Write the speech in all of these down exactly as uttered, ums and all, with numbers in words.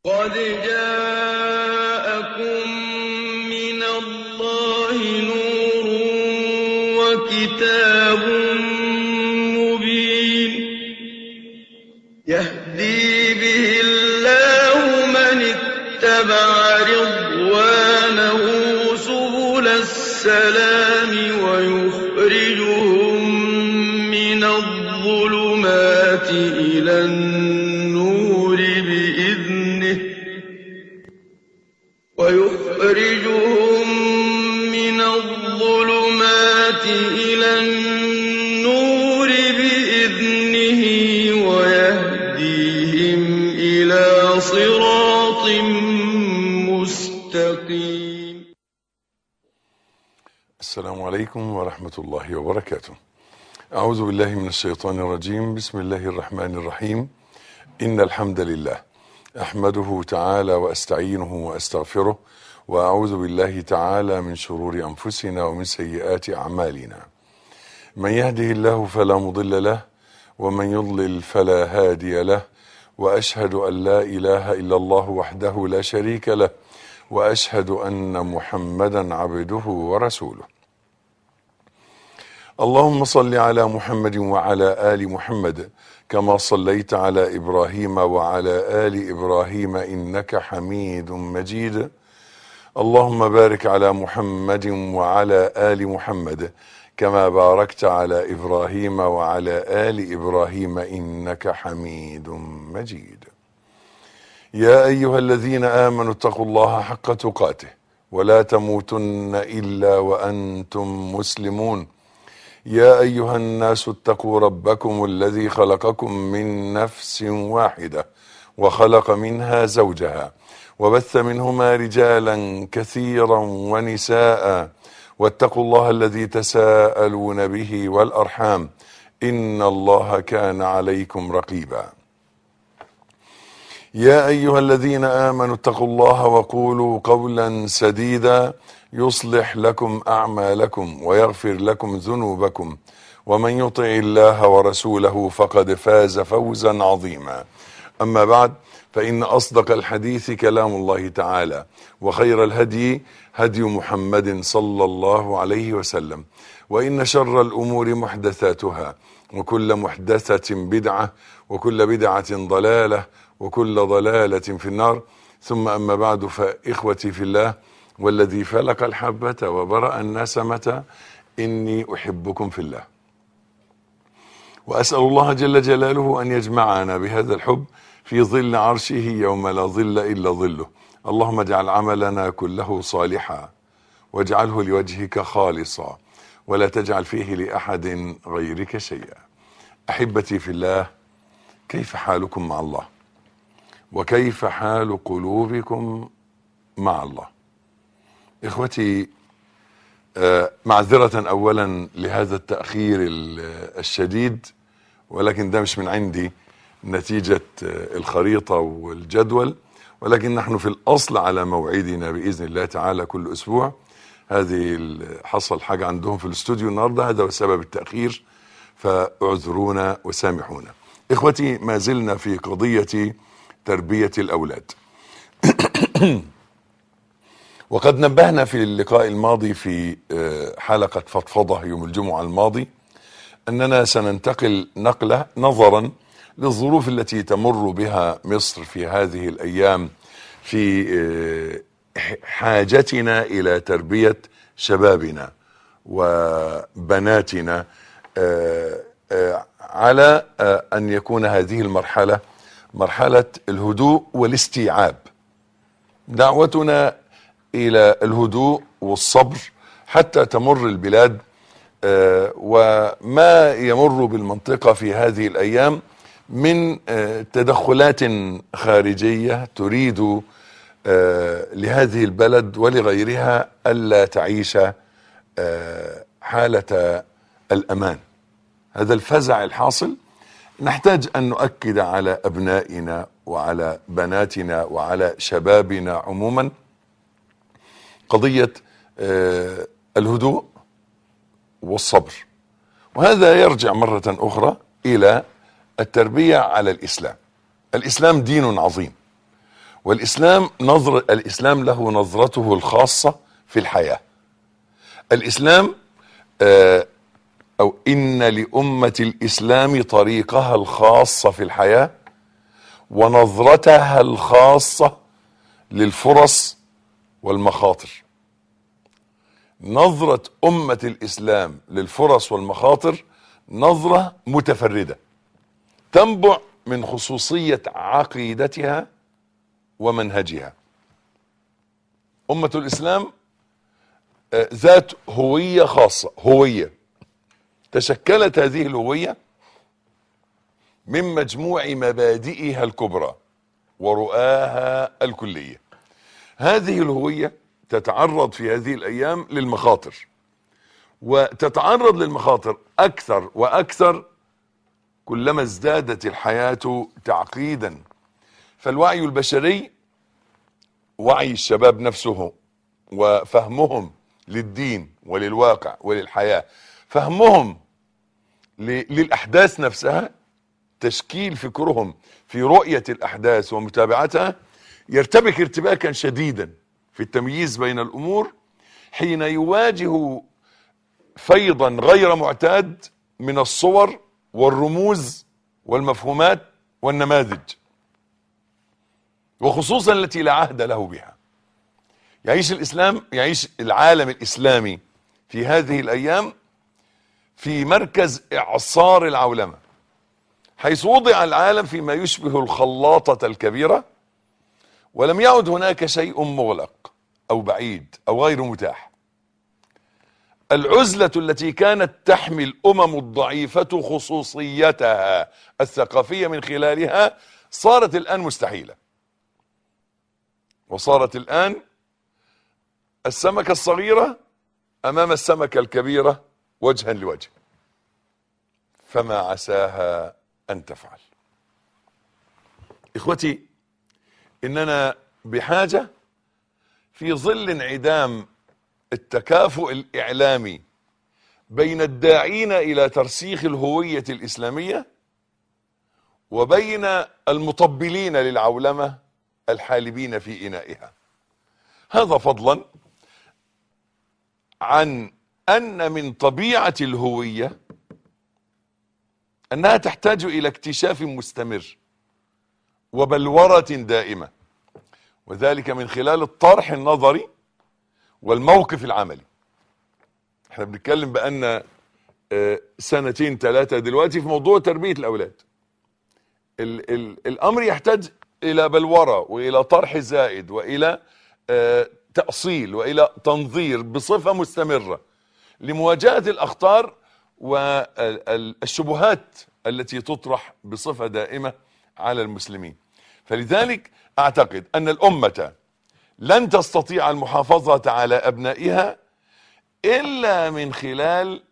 قد جاءكم من الله نور وكتاب مبين يهدي به الله من اتبع رضوانه سبل السلام ويخرجهم من الظلمات إلى النور بإذنه ويخرجهم من الظلمات إلى النور بإذنه ويهديهم إلى صراط مستقيم. السلام عليكم ورحمة الله وبركاته. أعوذ بالله من الشيطان الرجيم. بسم الله الرحمن الرحيم. إن الحمد لله أحمده تعالى وأستعينه وأستغفره، وأعوذ بالله تعالى من شرور أنفسنا ومن سيئات أعمالنا. من يهده الله فلا مضل له، ومن يضلل فلا هادي له، وأشهد أن لا إله إلا الله وحده لا شريك له، وأشهد أن محمدا عبده ورسوله. اللهم صل على محمد وعلى آل محمد كما صليت على إبراهيم وعلى آل إبراهيم إنك حميد مجيد. اللهم بارك على محمد وعلى آل محمد كما باركت على إبراهيم وعلى آل إبراهيم إنك حميد مجيد. يا أيها الذين آمنوا اتقوا الله حق تقاته ولا تموتن إلا وأنتم مسلمون. يا أيها الناس اتقوا ربكم الذي خلقكم من نفس واحدة وخلق منها زوجها وبث منهما رجالا كثيرا ونساء، واتقوا الله الذي تساءلون به والأرحام إن الله كان عليكم رقيبا. يا أيها الذين آمنوا اتقوا الله وقولوا قولا سديدا يصلح لكم أعمالكم ويغفر لكم ذنوبكم، ومن يطع الله ورسوله فقد فاز فوزا عظيما. أما بعد، فإن أصدق الحديث كلام الله تعالى، وخير الهدي هدي محمد صلى الله عليه وسلم، وإن شر الأمور محدثاتها، وكل محدثة بدعة، وكل بدعة ضلالة، وكل ضلالة في النار. ثم أما بعد، فإخوتي في الله والذي فلق الحبة وبرأ النسمة، إني أحبكم في الله، وأسأل الله جل جلاله أن يجمعنا بهذا الحب في ظل عرشه يوم لا ظل إلا ظله. اللهم اجعل عملنا كله صالحا، واجعله لوجهك خالصا، ولا تجعل فيه لأحد غيرك شيئا. أحبتي في الله، كيف حالكم مع الله؟ وكيف حال قلوبكم مع الله؟ إخوتي، معذرة أولا لهذا التأخير الشديد، ولكن ده مش من عندي، نتيجة الخريطة والجدول، ولكن نحن في الأصل على موعدنا بإذن الله تعالى كل أسبوع. هذه حصل حاجة عندهم في الاستوديو النهاردة، هذا سبب التأخير، فاعذرونا وسامحونا. إخوتي، ما زلنا في قضية تربية الأولاد. وقد نبهنا في اللقاء الماضي في حلقة فضفضة يوم الجمعة الماضي أننا سننتقل نقلة نظرا للظروف التي تمر بها مصر في هذه الأيام في حاجتنا إلى تربية شبابنا وبناتنا على أن يكون هذه المرحلة مرحلة الهدوء والاستيعاب. دعوتنا إلى الهدوء والصبر حتى تمر البلاد، وما يمر بالمنطقة في هذه الأيام من تدخلات خارجية تريد لهذه البلد ولغيرها ألا تعيش حالة الأمان. هذا الفزع الحاصل نحتاج أن نؤكد على أبنائنا وعلى بناتنا وعلى شبابنا عموما قضية الهدوء والصبر، وهذا يرجع مرة أخرى إلى التربية على الإسلام. الإسلام دين عظيم، والإسلام نظر الإسلام له نظرته الخاصة في الحياة. الإسلام آه أو إن لأمة الإسلام طريقها الخاصة في الحياة ونظرتها الخاصة للفرص والمخاطر. نظرة أمة الإسلام للفرص والمخاطر نظرة متفردة تنبع من خصوصية عقيدتها ومنهجها. أمة الإسلام ذات هوية خاصة، هوية تشكلت هذه الهوية من مجموع مبادئها الكبرى ورؤاها الكلية. هذه الهوية تتعرض في هذه الأيام للمخاطر، وتتعرض للمخاطر أكثر وأكثر كلما ازدادت الحياة تعقيدا. فالوعي البشري، وعي الشباب نفسه وفهمهم للدين وللواقع وللحياة، فهمهم للأحداث نفسها، تشكيل فكرهم في رؤية الأحداث ومتابعتها، يرتبك ارتباكا شديدا في التمييز بين الأمور حين يواجه فيضا غير معتاد من الصور والرموز والمفهومات والنماذج، وخصوصا التي لا عهد له بها. يعيش الإسلام، يعيش العالم الإسلامي في هذه الأيام في مركز إعصار العولمة، حيث وضع العالم فيما يشبه الخلاطة الكبيرة، ولم يعد هناك شيء مغلق أو بعيد أو غير متاح. العزلة التي كانت تحمي الأمم الضعيفة خصوصيتها الثقافية من خلالها صارت الآن مستحيلة، وصارت الآن السمكة الصغيرة أمام السمكة الكبيرة وجها لوجه، فما عساها أن تفعل. إخوتي، إننا بحاجة في ظل انعدام التكافؤ الإعلامي بين الداعين إلى ترسيخ الهوية الإسلامية وبين المطبلين للعولمة الحالبين في إنائها. هذا فضلا عن أن من طبيعة الهوية أنها تحتاج إلى اكتشاف مستمر وبلورة دائمة، وذلك من خلال الطرح النظري والموقف العملي. احنا بنتكلم بأن سنتين ثلاثة دلوقتي في موضوع تربية الأولاد. ال ال الأمر يحتاج إلى بلورة وإلى طرح زائد وإلى تأصيل وإلى تنظير بصفة مستمرة لمواجهة الأخطار والشبهات التي تطرح بصفة دائمة على المسلمين. فلذلك أعتقد أن الأمة لن تستطيع المحافظة على أبنائها إلا من خلال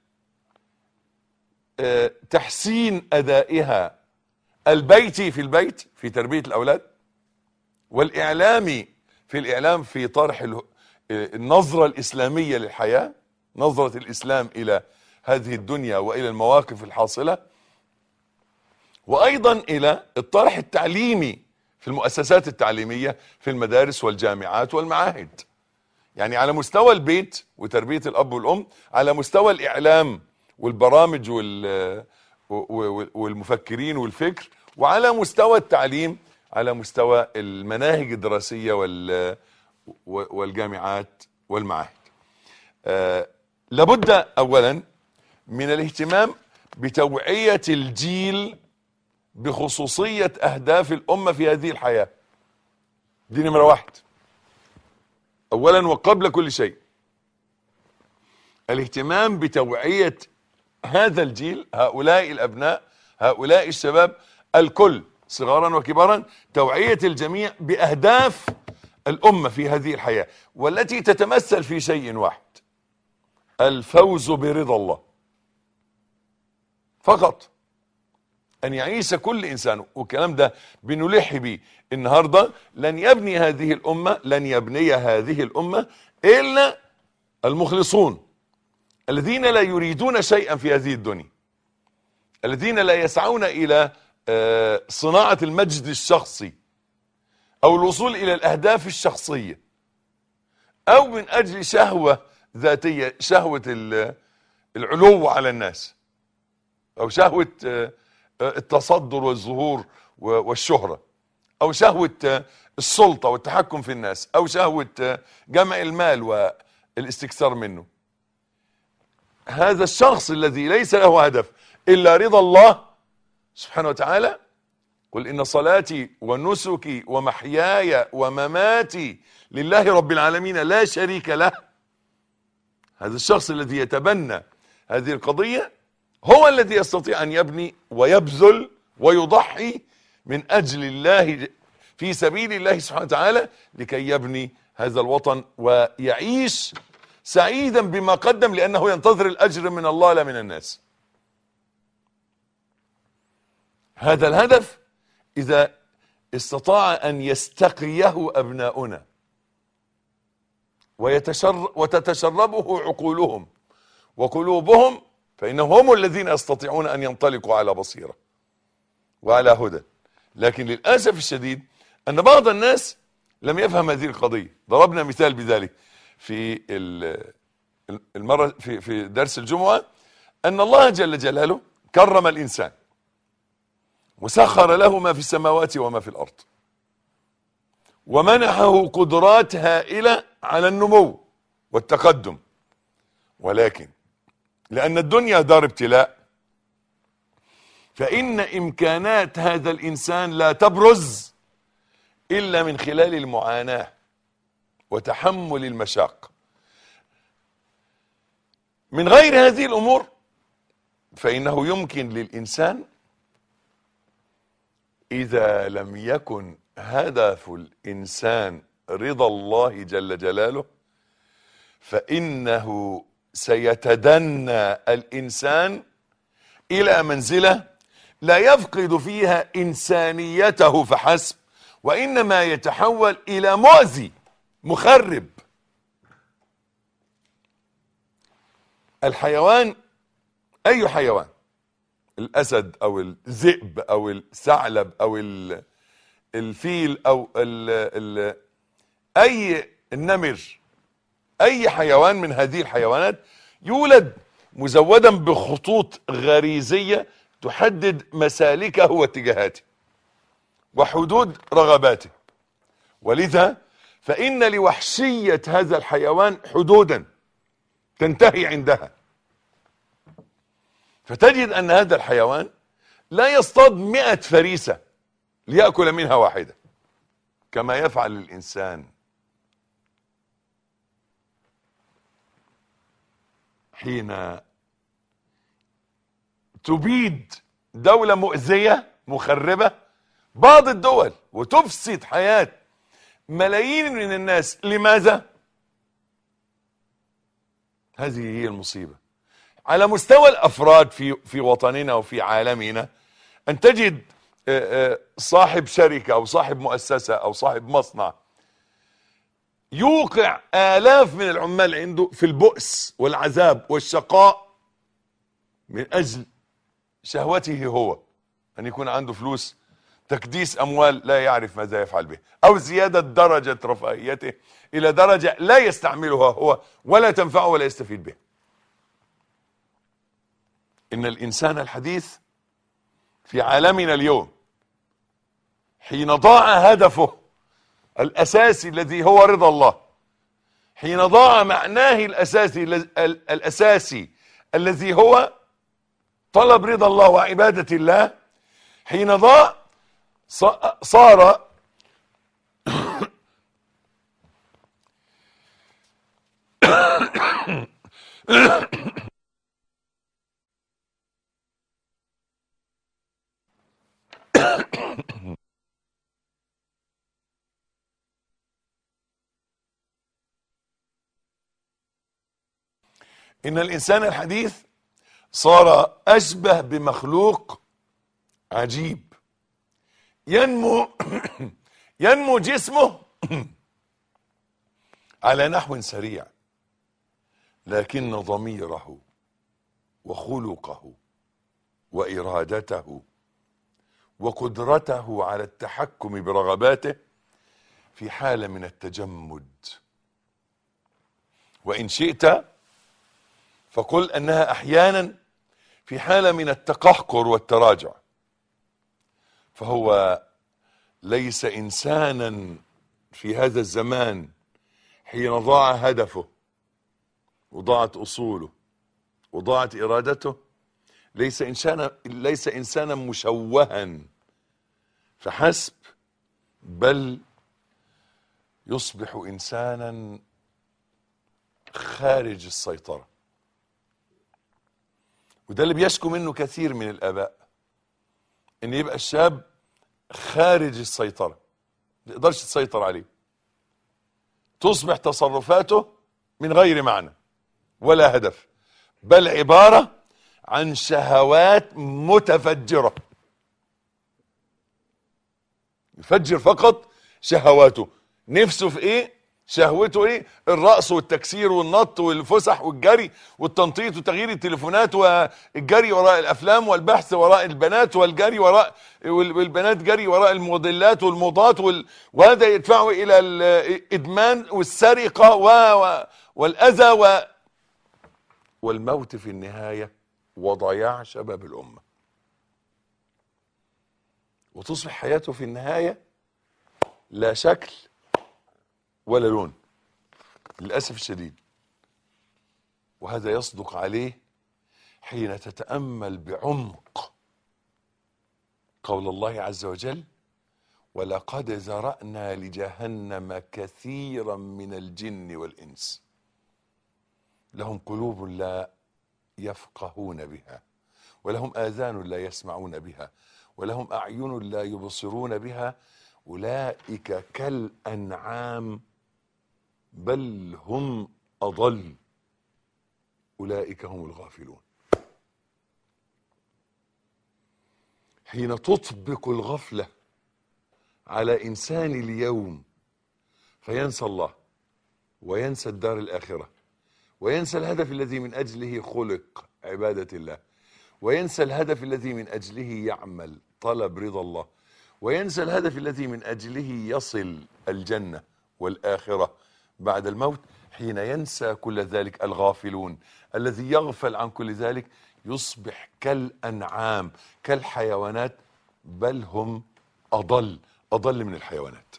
تحسين أدائها البيتي في البيت في تربية الأولاد، والإعلامي في الإعلام في طرح النظرة الإسلامية للحياة، نظرة الإسلام إلى هذه الدنيا وإلى المواقف الحاصلة، وأيضا إلى الطرح التعليمي في المؤسسات التعليمية في المدارس والجامعات والمعاهد. يعني على مستوى البيت وتربية الأب والأم، على مستوى الإعلام والبرامج والمفكرين والفكر، وعلى مستوى التعليم على مستوى المناهج الدراسية والجامعات والمعاهد. آه لابد أولا من الاهتمام بتوعية الجيل بخصوصية أهداف الأمة في هذه الحياة. دي نمرة واحد أولا وقبل كل شيء، الاهتمام بتوعية هذا الجيل، هؤلاء الأبناء، هؤلاء الشباب، الكل صغارا وكبارا، توعية الجميع بأهداف الأمة في هذه الحياة، والتي تتمثل في شيء واحد: الفوز برضا الله فقط. أن يعيش كل إنسان، والكلام ده بنلح به النهاردة، لن يبني هذه الأمة لن يبني هذه الأمة إلا المخلصون الذين لا يريدون شيئا في هذه الدنيا، الذين لا يسعون إلى صناعة المجد الشخصي او الوصول الى الاهداف الشخصية، او من اجل شهوة ذاتية، شهوة العلو على الناس، او شهوة التصدر والظهور والشهرة، او شهوة السلطة والتحكم في الناس، او شهوة جمع المال والاستكثار منه. هذا الشخص الذي ليس له هدف الا رضا الله سبحانه وتعالى، قل إن صلاتي ونسكي ومحياي ومماتي لله رب العالمين لا شريك له. هذا الشخص الذي يتبنى هذه القضية هو الذي يستطيع أن يبني ويبذل ويضحي من أجل الله في سبيل الله سبحانه وتعالى لكي يبني هذا الوطن ويعيش سعيدا بما قدم، لأنه ينتظر الأجر من الله لا من الناس. هذا الهدف إذا استطاع أن يستقيه أبناؤنا ويتشر وتتشربه عقولهم وقلوبهم، فإنهم هم الذين يستطيعون أن ينطلقوا على بصيرة وعلى هدى. لكن للأسف الشديد أن بعض الناس لم يفهم هذه القضية. ضربنا مثال بذلك في المرة في في درس الجمعة، أن الله جل جلاله كرم الإنسان وسخر له ما في السماوات وما في الأرض، ومنحه قدرات هائلة على النمو والتقدم، ولكن لأن الدنيا دار ابتلاء، فإن إمكانات هذا الإنسان لا تبرز إلا من خلال المعاناة وتحمل المشاق. من غير هذه الأمور فإنه يمكن للإنسان إذا لم يكن هدف الإنسان رضا الله جل جلاله، فإنه سيتدنى الإنسان إلى منزلة لا يفقد فيها إنسانيته فحسب، وإنما يتحول إلى مؤذي مخرب. الحيوان، أي حيوان، الأسد أو الذئب أو الثعلب أو الفيل أو ال ال أي النمر، أي حيوان من هذه الحيوانات يولد مزودا بخطوط غريزية تحدد مسالكه واتجاهاته وحدود رغباته، ولذا فإن لوحشية هذا الحيوان حدودا تنتهي عندها. فتجد أن هذا الحيوان لا يصطاد مئة فريسة ليأكل منها واحدة كما يفعل الإنسان. حين تبيد دولة مؤذية مخربة بعض الدول وتفسد حياة ملايين من الناس، لماذا؟ هذه هي المصيبة على مستوى الأفراد في في وطننا وفي عالمنا، أن تجد صاحب شركة أو صاحب مؤسسة أو صاحب مصنع يوقع آلاف من العمال عنده في البؤس والعذاب والشقاء من أجل شهوته هو، أن يكون عنده فلوس، تكديس أموال لا يعرف ماذا يفعل به، أو زيادة درجة رفاهيته إلى درجة لا يستعملها هو ولا تنفعه ولا يستفيد به. إن الإنسان الحديث في عالمنا اليوم حين ضاع هدفه الأساسي الذي هو رضا الله، حين ضاع معناه الأساسي الأساسي الذي هو طلب رضا الله وعبادة الله، حين ضاع صار إن الإنسان الحديث صار أشبه بمخلوق عجيب ينمو ينمو جسمه على نحو سريع، لكن ضميره وخلقه وإرادته وقدرته على التحكم برغباته في حالة من التجمد، وإن شئت فقل أنها أحيانا في حالة من التقهقر والتراجع. فهو ليس إنسانا في هذا الزمان حين ضاع هدفه وضاعت أصوله وضاعت إرادته، ليس إنسانا ليس إنسانا مشوها فحسب، بل يصبح إنسانا خارج السيطرة. وده اللي بيشكو منه كثير من الآباء، إن يبقى الشاب خارج السيطرة، ما يقدرش تسيطر عليه، تصبح تصرفاته من غير معنى ولا هدف، بل عبارة عن شهوات متفجرة، يفجر فقط شهواته. نفسه في ايه؟ شهوته ايه؟ الرقص والتكسير والنط والفسح والجري والتنطيط وتغيير التليفونات والجري وراء الافلام والبحث وراء البنات والجري وراء والبنات جري وراء الموديلات والموضات وال... وهذا يدفعه الى الادمان والسرقة و... و... والاذى و... والموت في النهاية وضياع شباب الامة. وتصبح حياته في النهاية لا شكل ولا لون للأسف الشديد. وهذا يصدق عليه حين تتأمل بعمق قول الله عز وجل: ولقد ذرأنا لجهنم كثيرا من الجن والإنس لهم قلوب لا يفقهون بها ولهم آذان لا يسمعون بها ولهم أعين لا يبصرون بها أولئك كالأنعام بل هم أضل أولئك هم الغافلون. حين تطبق الغفلة على إنسان اليوم فينسى الله وينسى الدار الآخرة وينسى الهدف الذي من أجله خلق، عبادة الله، وينسى الهدف الذي من أجله يعمل، طلب رضا الله، وينسى الهدف الذي من أجله يصل الجنة والآخرة بعد الموت. حين ينسى كل ذلك الغافلون، الذي يغفل عن كل ذلك يصبح كالأنعام كالحيوانات بل هم أضل أضل من الحيوانات.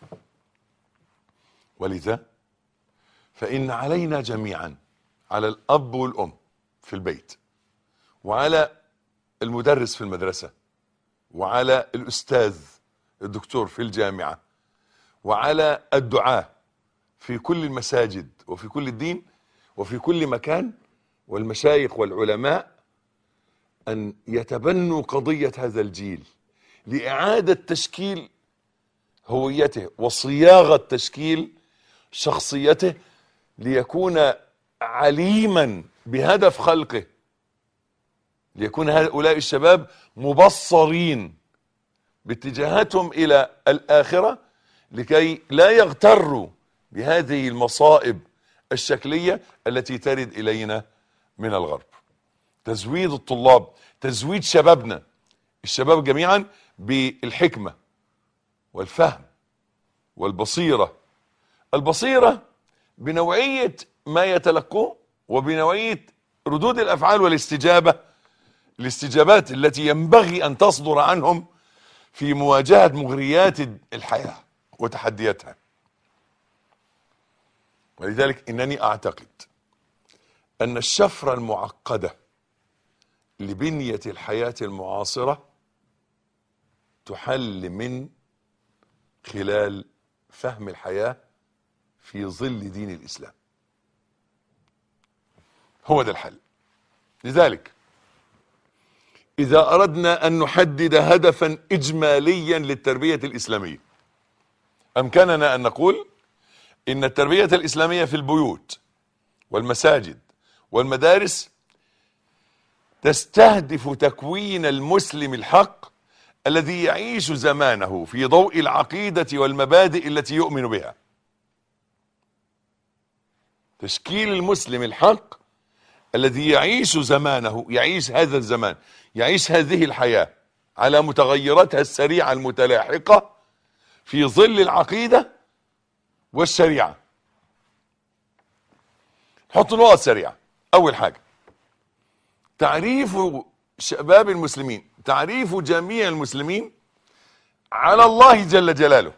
ولذا فإن علينا جميعا، على الأب والأم في البيت وعلى المدرس في المدرسة وعلى الأستاذ الدكتور في الجامعة وعلى الدعاة في كل المساجد وفي كل الدين وفي كل مكان والمشايخ والعلماء أن يتبنوا قضية هذا الجيل لإعادة تشكيل هويته وصياغة تشكيل شخصيته ليكون عليما بهدف خلقه، ليكون هؤلاء الشباب مبصرين باتجاهاتهم إلى الآخرة لكي لا يغتروا بهذه المصائب الشكلية التي ترد إلينا من الغرب. تزويد الطلاب، تزويد شبابنا الشباب جميعا بالحكمة والفهم والبصيرة، البصيرة بنوعية ما يتلقوه وبنوعية ردود الأفعال والاستجابة الاستجابات التي ينبغي أن تصدر عنهم في مواجهة مغريات الحياة وتحدياتها. ولذلك إنني أعتقد أن الشفرة المعقدة لبنية الحياة المعاصرة تحل من خلال فهم الحياة في ظل دين الإسلام. هو ده الحل. لذلك إذا أردنا أن نحدد هدفا إجماليا للتربية الإسلامية أمكننا أن نقول إن التربية الإسلامية في البيوت والمساجد والمدارس تستهدف تكوين المسلم الحق الذي يعيش زمانه في ضوء العقيدة والمبادئ التي يؤمن بها. تشكيل المسلم الحق الذي يعيش زمانه، يعيش هذا الزمان، يعيش هذه الحياة على متغيراتها السريعة المتلاحقة في ظل العقيدة والشريعة. حط نقط سريعة. أول حاجة، تعريف شباب المسلمين، تعريف جميع المسلمين على الله جل جلاله.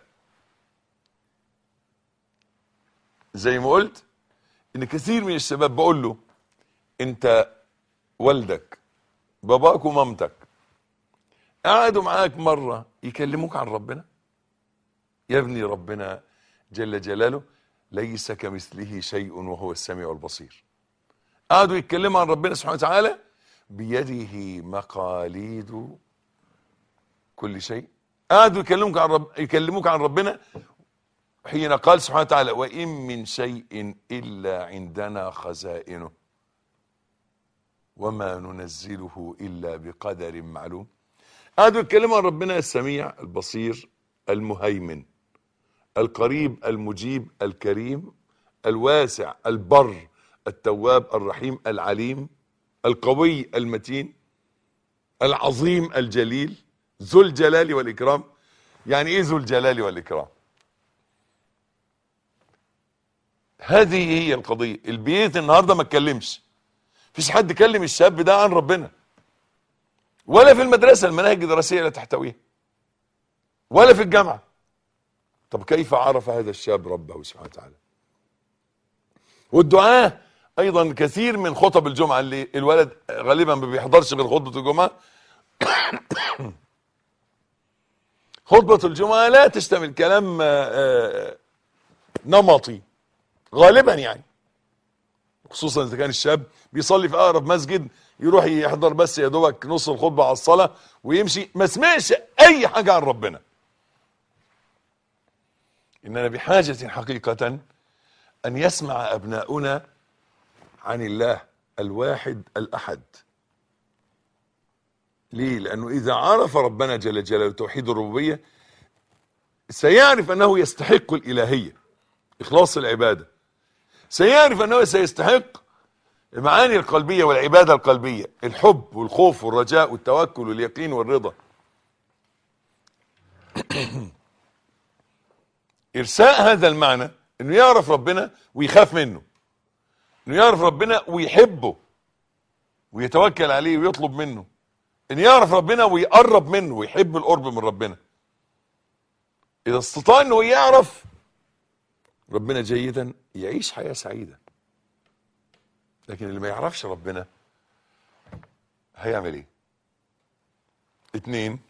زي ما قلت ان كثير من الشباب بقول له انت والدك باباك ومامتك قعدوا معاك مرة يكلموك عن ربنا؟ يا ابني ربنا جل جلاله ليس كمثله شيء وهو السميع البصير. قعدوا يتكلموا عن ربنا سبحانه وتعالى بيده مقاليد كل شيء. قعدوا يكلموك عن رب يكلموك عن ربنا حين قال سبحانه وتعالى وإن من شيء إلا عندنا خزائنه وما ننزله إلا بقدر معلوم. قعدوا يتكلموا عن ربنا السميع البصير المهيمن القريب المجيب الكريم الواسع البر التواب الرحيم العليم القوي المتين العظيم الجليل ذو الجلال والإكرام. يعني ايه ذو الجلال والإكرام؟ هذه هي القضية. البيت النهاردة ما اتكلمش، فيش حد كلم الشاب ده عن ربنا، ولا في المدرسة المناهج الدراسية اللي تحتويها، ولا في الجامعة. طب كيف عرف هذا الشاب ربه سبحانه وتعالى؟ والدعاء ايضا كثير من خطب الجمعة اللي الولد غالبا ما بيحضرش غير خطبة الجمعة خطبة الجمعة لا تشتمل كلام نمطي غالبا، يعني خصوصا اذا كان الشاب بيصلي في اقرب مسجد يروح يحضر بس يا دوبك نص الخطبة على الصلاة ويمشي، ما سمعش اي حاجة عن ربنا. اننا بحاجة حقيقة ان يسمع ابناؤنا عن الله الواحد الاحد. ليه؟ لانه اذا عرف ربنا جل جلاله توحيد الربوبية سيعرف انه يستحق الالهية، اخلاص العبادة، سيعرف انه سيستحق المعاني القلبية والعبادة القلبية، الحب والخوف والرجاء والتوكل واليقين والرضا. ارساء هذا المعنى انه يعرف ربنا ويخاف منه، انه يعرف ربنا ويحبه ويتوكل عليه ويطلب منه، انه يعرف ربنا ويقرب منه ويحب القرب من ربنا. اذا استطاع انه يعرف ربنا جيدا يعيش حياة سعيدة. لكن اللي ما يعرفش ربنا هيعمل ايه؟ اتنين،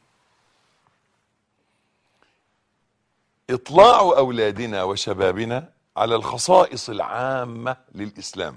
اطلاع اولادنا وشبابنا على الخصائص العامة للإسلام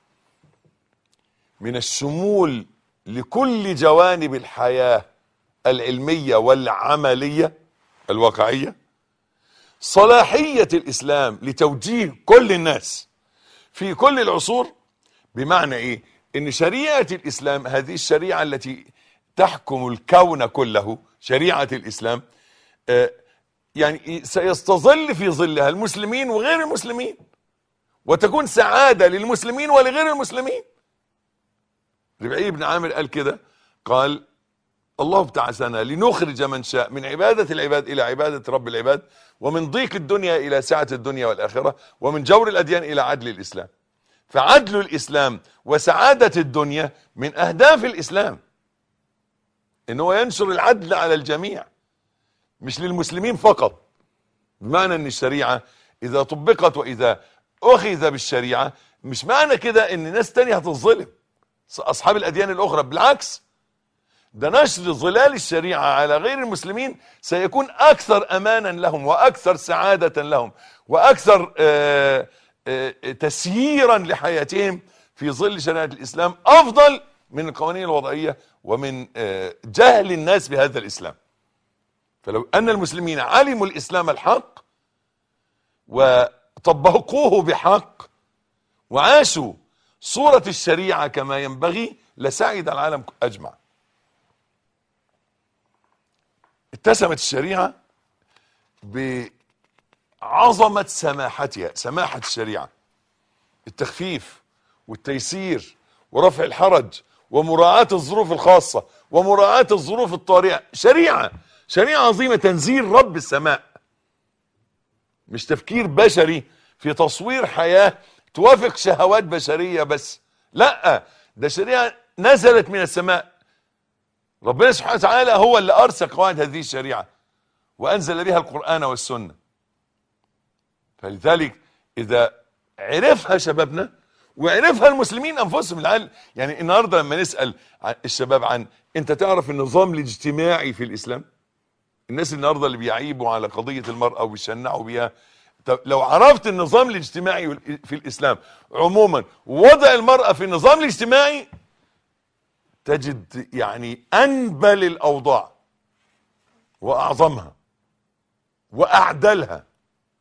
من الشمول لكل جوانب الحياة العلمية والعملية الواقعية، صلاحية الإسلام لتوجيه كل الناس في كل العصور. بمعنى ايه؟ ان شريعة الإسلام هذه الشريعة التي تحكم الكون كله، شريعة الإسلام آه يعني سيستظل في ظلها المسلمين وغير المسلمين، وتكون سعادة للمسلمين ولغير المسلمين. ربعي بن عامر قال كده، قال الله ابتعثنا لنخرج من شاء من عبادة العباد إلى عبادة رب العباد، ومن ضيق الدنيا إلى سعة الدنيا والآخرة، ومن جور الأديان إلى عدل الإسلام. فعدل الإسلام وسعادة الدنيا من أهداف الإسلام، إنه ينشر العدل على الجميع مش للمسلمين فقط. بمعنى ان الشريعة اذا طبقت واذا اخذ بالشريعة مش معنى كده ان ناس تانية هتظلم اصحاب الاديان الاخرى، بالعكس ده نشر ظلال الشريعة على غير المسلمين سيكون اكثر امانا لهم واكثر سعادة لهم واكثر آآ آآ تسييرا لحياتهم في ظل شريعة الاسلام، افضل من القوانين الوضعية ومن جهل الناس بهذا الاسلام. فلو أن المسلمين علموا الإسلام الحق وطبقوه بحق وعاشوا صورة الشريعة كما ينبغي لسعد العالم أجمع. اتسمت الشريعة بعظمة سماحتها، سماحة الشريعة، التخفيف والتيسير ورفع الحرج ومراعاة الظروف الخاصة ومراعاة الظروف الطارئة. شريعة شريعة عظيمة، تنزيل رب السماء مش تفكير بشري في تصوير حياة توافق شهوات بشرية بس، لا، ده شريعة نزلت من السماء. ربنا سبحانه وتعالى هو اللي أرسى قواعد هذه الشريعة وأنزل بها القرآن والسنة. فلذلك إذا عرفها شبابنا وعرفها المسلمين أنفسهم، العالم يعني النهاردة لما نسأل الشباب عن أنت تعرف النظام الاجتماعي في الإسلام، الناس النهاردة اللي بيعيبوا على قضية المرأة وبيشنعوا بيها، طب لو عرفت النظام الاجتماعي في الإسلام عموما ووضع المرأة في النظام الاجتماعي تجد يعني أنبل الأوضاع وأعظمها وأعدلها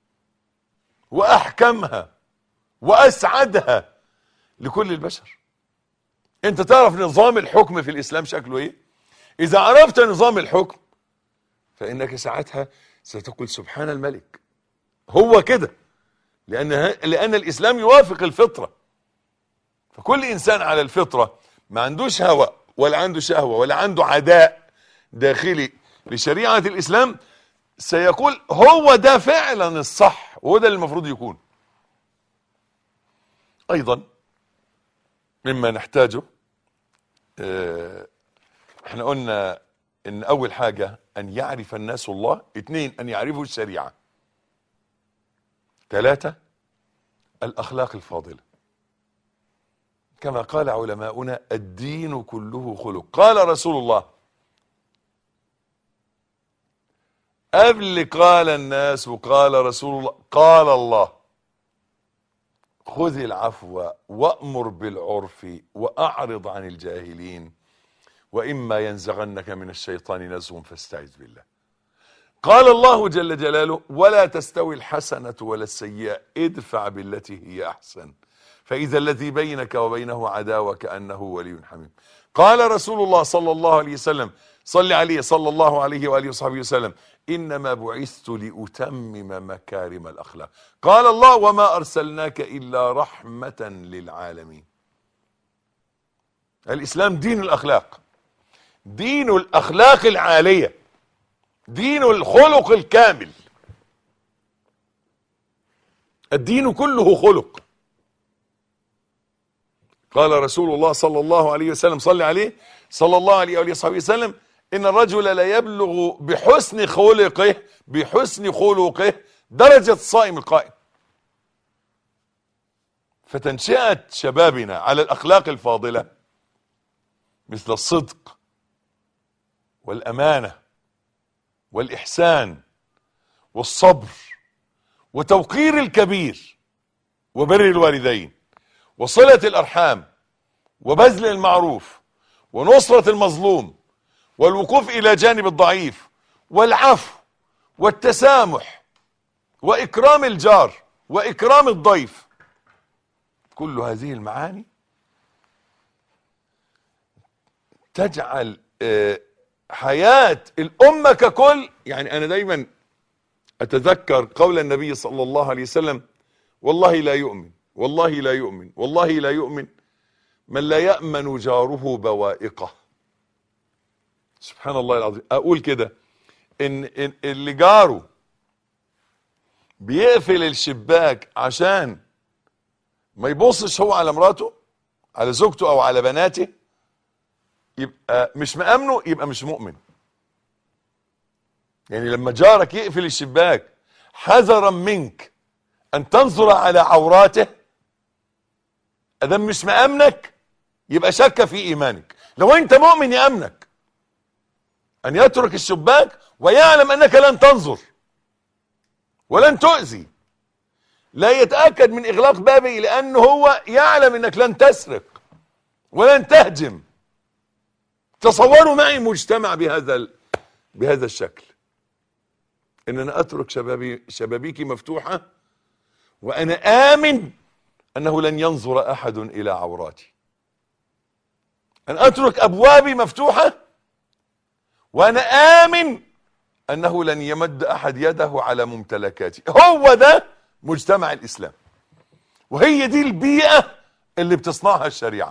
وأحكمها وأسعدها لكل البشر. أنت تعرف نظام الحكم في الإسلام شكله إيه؟ إذا عرفت نظام الحكم فإنك ساعتها ستقول سبحان الملك، هو كده، لأن لأن الإسلام يوافق الفطرة. فكل إنسان على الفطرة ما عندوش هوى ولا عنده شهوة ولا عنده عداء داخلي لشريعة الإسلام سيقول هو ده فعلا الصح وهو ده اللي المفروض يكون. أيضا مما نحتاجه، اه احنا قلنا ان اول حاجة ان يعرف الناس الله، اثنين ان يعرفوا الشريعة، ثلاثة الاخلاق الفاضلة. كما قال علماؤنا الدين كله خلق. قال رسول الله قبل قال الناس وقال رسول الله قال الله خذ العفو وأمر بالعرف وأعرض عن الجاهلين وإما ينزغنك من الشيطان نزغ فاستعذ بالله. قال الله جل جلاله ولا تستوي الحسنة ولا السيئة ادفع بالتي هي أحسن فإذا الذي بينك وبينه عداوة كأنه ولي حميم. قال رسول الله صلى الله عليه وسلم صل عليه صلى الله عليه وآله وصحبه وسلم إنما بعثت لأتمم مكارم الأخلاق. قال الله وما أرسلناك إلا رحمة للعالمين. الإسلام دين الأخلاق، دين الأخلاق العالية، دين الخلق الكامل. الدين كله خلق. قال رسول الله صلى الله عليه وسلم صلى عليه صلى الله عليه وآله وصحبه وسلم إن الرجل لا يبلغ بحسن خلقه بحسن خلقه درجة الصائم القائم. فتنشئة شبابنا على الأخلاق الفاضلة مثل الصدق والأمانة والإحسان والصبر وتوقير الكبير وبر الوالدين وصلة الأرحام وبذل المعروف ونصرة المظلوم والوقوف إلى جانب الضعيف والعفو والتسامح وإكرام الجار وإكرام الضيف. كل هذه المعاني تجعل حياة الأمة ككل. يعني أنا دايما أتذكر قول النبي صلى الله عليه وسلم والله لا يؤمن والله لا يؤمن والله لا يؤمن من لا يأمن جاره بوائقه. سبحان الله العظيم. أقول كده إن, إن اللي جاره بيقفل الشباك عشان ما يبصش هو على مراته على زوجته أو على بناته يبقى مش مأمنه، يبقى مش مؤمن. يعني لما جارك يقفل الشباك حذرا منك أن تنظر على عوراته أدام مش مأمنك يبقى شك في إيمانك. لو أنت مؤمن يأمنك أن يترك الشباك ويعلم أنك لن تنظر ولن تؤذي، لا يتأكد من إغلاق بابه لأنه هو يعلم أنك لن تسرق ولن تهجم. تصوروا معي مجتمع بهذا بهذا الشكل، ان انا اترك شبابي شبابيكي مفتوحة وانا امن انه لن ينظر احد الى عوراتي، ان اترك ابوابي مفتوحة وانا امن انه لن يمد احد يده على ممتلكاتي. هو ده مجتمع الاسلام، وهي دي البيئة اللي بتصنعها الشريعة.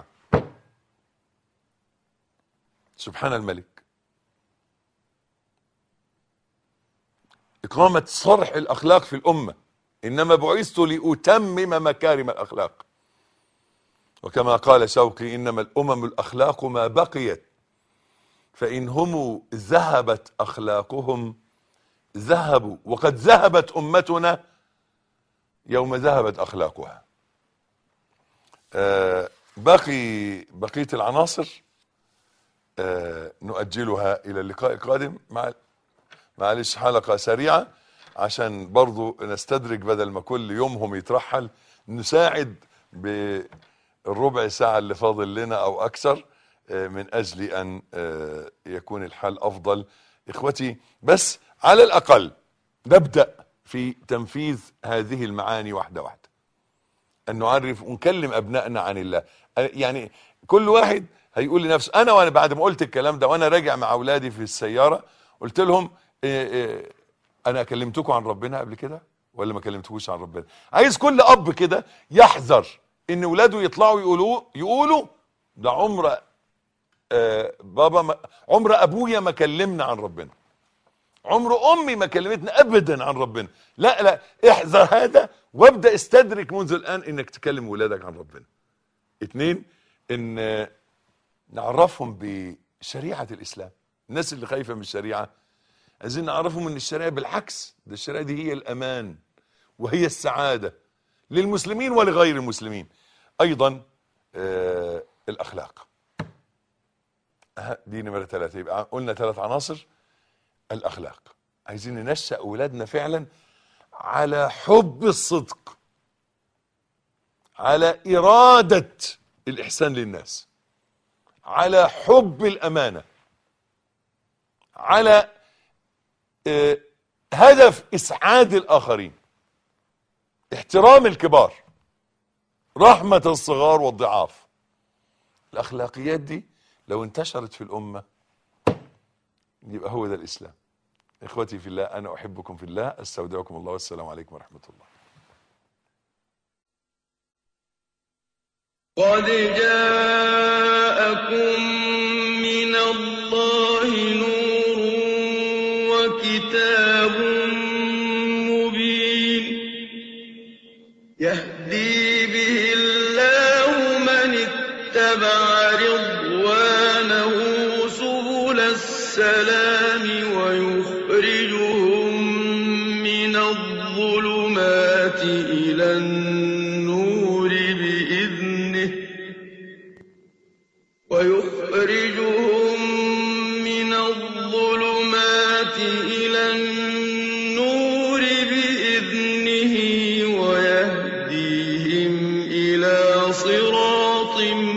سبحان الملك. إقامة صرح الأخلاق في الأمة إنما بعثت لأتمم مكارم الأخلاق. وكما قال شوقي: إنما الأمم الأخلاق ما بقيت، فإن هم ذهبت أخلاقهم ذهبوا، وقد ذهبت أمتنا يوم ذهبت أخلاقها. آه باقي بقية العناصر آه نؤجلها إلى اللقاء القادم. مع معلش حلقة سريعة عشان برضو نستدرج، بدل ما كل يومهم يترحل نساعد بالربع ساعة اللي فاضل لنا أو أكثر، من أجل أن يكون الحال أفضل. إخوتي، بس على الأقل نبدأ في تنفيذ هذه المعاني واحدة واحدة، أن نعرف ونكلم أبنائنا عن الله. يعني كل واحد هيقول لنفسه، أنا وأنا بعد ما قلت الكلام ده وأنا راجع مع أولادي في السيارة قلت لهم إيه إيه أنا كلمتكم عن ربنا قبل كده ولا ما كلمتكوش عن ربنا؟ عايز كل أب كده يحذر إن أولاده يطلعوا يقولوا يقولوا ده عمر آه بابا ما عمر أبويا ما كلمنا عن ربنا، عمر أمي ما كلمتنا أبدا عن ربنا. لا لا، احذر هذا وابدأ استدرك منذ الآن إنك تكلم ولادك عن ربنا. اتنين، إن نعرفهم بشريعة الإسلام. الناس اللي خايفة من الشريعة عايزين نعرفهم إن الشريعة بالعكس، ده الشريعة دي هي الأمان وهي السعادة للمسلمين ولغير المسلمين. أيضا آه الأخلاق، دي نمرة ثلاثة. يبقى قلنا ثلاث عناصر. الأخلاق، عايزين ننشأ أولادنا فعلا على حب الصدق، على إرادة الإحسان للناس، على حب الأمانة، على آه هدف إسعاد الآخرين، احترام الكبار، رحمة الصغار والضعاف. الأخلاقيات دي لو انتشرت في الأمة يبقى هو ده الإسلام. إخوتي في الله، أنا أحبكم في الله، أستودعكم الله، والسلام عليكم ورحمة الله. قد جاءكم من الله نور وكتاب مبين يهدي به الله من اتبع رضوانه سبل السلام ويخرجهم من الظلمات إلى النور بإذنه ويخرجهم من الظلمات إلى النور بإذنه ويهديهم إلى صراط